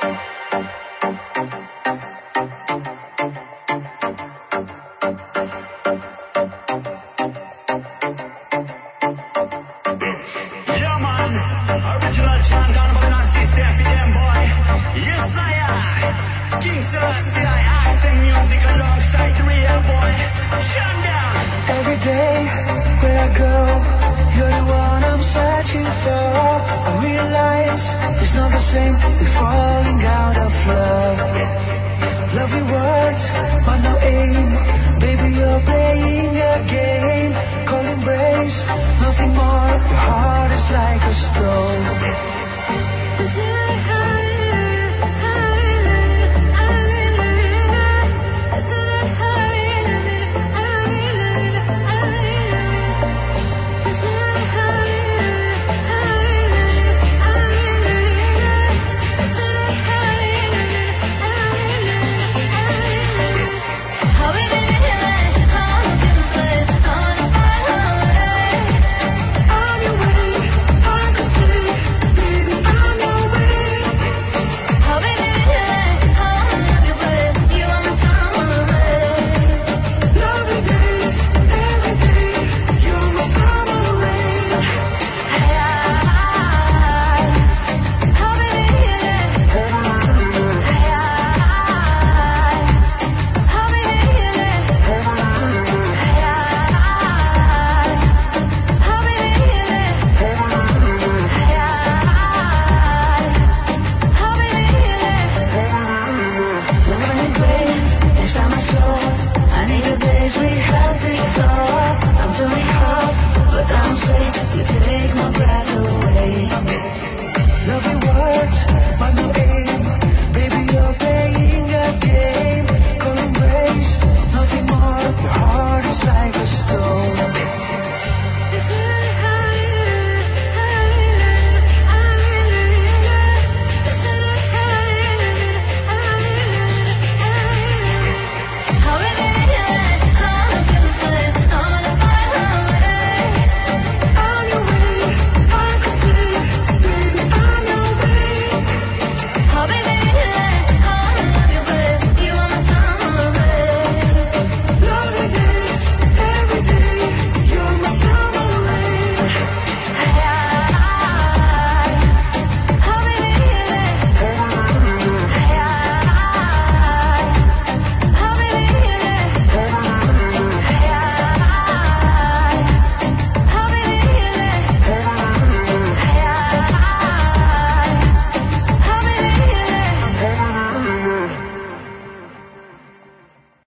Original chant on Babylon system for them boy. Yes I am King Selassie, I accent music alongside the real boy. Chant down. Every day where I go, you're the one I'm searching for. I realize it's not the same, we're falling out of love. Lovely words, but no aim. Baby, you're playing a game. Call embrace, nothing more. Your heart is like a stone. Is it high?